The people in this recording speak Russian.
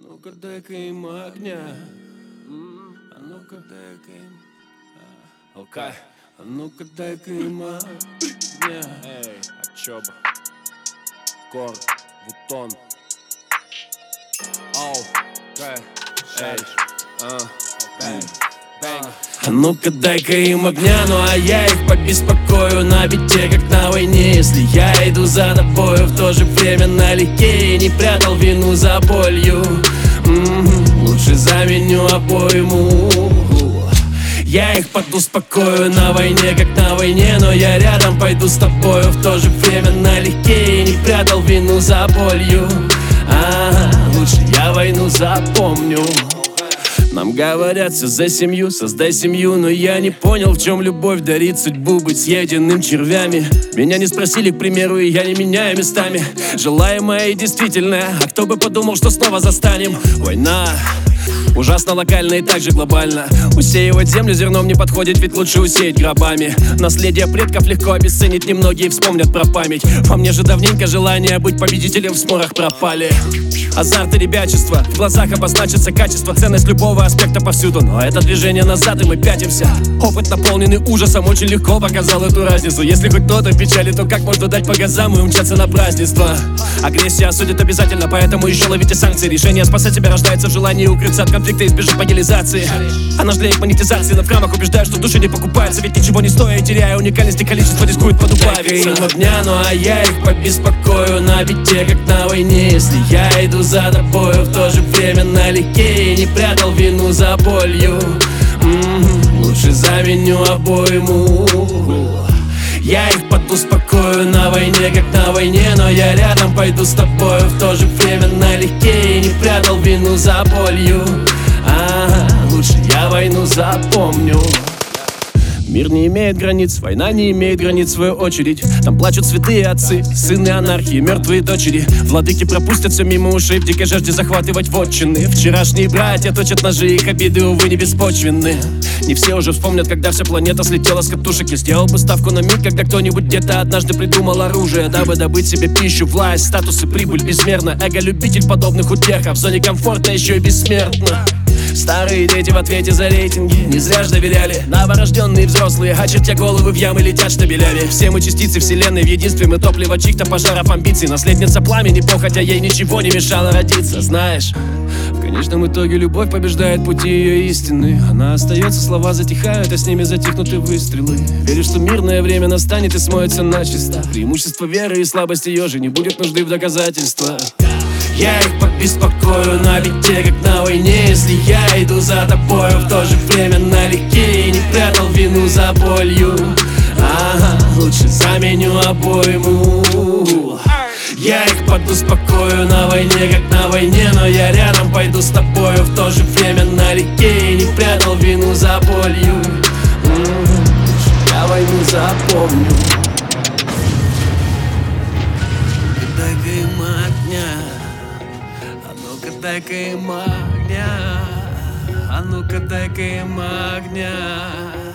ну-ка дай-ка им огня. А ну-ка дай-ка им. Окей. А ну-ка дай-ка им огня. Эй, Ачоба, Кор, Вутон. Оу, эй, бэнг. А ну-ка дай-ка им огня, ну а я их побеспокою на бите, как на войне. Если я иду за тобою, в то же время налегке и не прятал вину за болью. Лучше заменю обойму. Я их подуспокою на войне, как на войне, но я рядом пойду с тобою, в то же время налегке и не прятал вину за болью. Лучше я войну запомню. Нам говорят, все за семью, создай семью. Но я не понял, в чем любовь дарит судьбу быть съеденным червями. Меня не спросили, к примеру, и я не меняю местами желаемое и действительное. А кто бы подумал, что снова застанем. Война ужасно локально и также глобально. Усеивать землю зерном не подходит, ведь лучше усеять гробами. Наследие предков легко обесценить, немногие вспомнят про память. Во мне же давненько желание быть победителем в спорах пропали. Азарт и ребячество, в глазах обозначится качество, ценность любого аспекта повсюду. Но это движение назад, и мы пятимся. Опыт, наполненный ужасом, очень легко показал эту разницу. Если хоть кто-то в печали, то как можно дать по газам и умчаться на празднество? Агрессия осудит обязательно, поэтому еще ловите санкции. Решение спасать себя рождается в желании укрыться от конфликта и избежать могилизации. Она ждет монетизации, но в храмах убеждают, что души не покупаются. Ведь ничего не стоя и теряя уникальность и количество рискует подубавиться. Им огня, ну а я их побеспокою на бите, как на войне. Если я иду за тобою, в то же время налегке и не прятал вину за болью. Лучше заменю обойму. Я их подуспокою на войне, как на войне, но я рядом пойду с тобою, в то же время налегке и не прятал вину за болью. Лучше я войну запомню. Мир не имеет границ, война не имеет границ, в свою очередь. Там плачут святые отцы, сыны анархии, мертвые дочери. Владыки пропустят все мимо ушей в дикой жажде захватывать вотчины. Вчерашние братья точат ножи, их обиды, увы, не беспочвенны. Не все уже вспомнят, когда вся планета слетела с катушек. Я сделал бы ставку на миг, когда кто-нибудь где-то однажды придумал оружие, дабы добыть себе пищу, власть, статус и прибыль безмерно. Эго-любитель подобных утех, а в зоне комфорта еще и бессмертно. Старые дети в ответе за рейтинги не зря ж доверяли. Новорожденные взрослые, очертя головы в ямы, летят штабелями. Все мы частицы вселенной, в единстве мы топливо чьих-то пожаров амбиций. Наследница пламени, похотя ей ничего не мешало родиться. Знаешь, в конечном итоге любовь побеждает пути ее истины. Она остается, слова затихают, а с ними затихнут и выстрелы. Веришь, что мирное время настанет и смоется начисто. Преимущество веры и слабости ее же не будет нужды в доказательствах. Я их побеспокою на бите, как на войне. Если я иду за тобою, в то же время налегке и не прятал вину за болью. Лучше заменю обойму. Я их подуспокою на войне, как на войне, но я рядом пойду с тобою, в то же время налегке и не прятал вину за болью. Я войну запомню. Дай-ка им огня. Ну-ка дай-ка им огня. А ну-ка дай-ка им огня.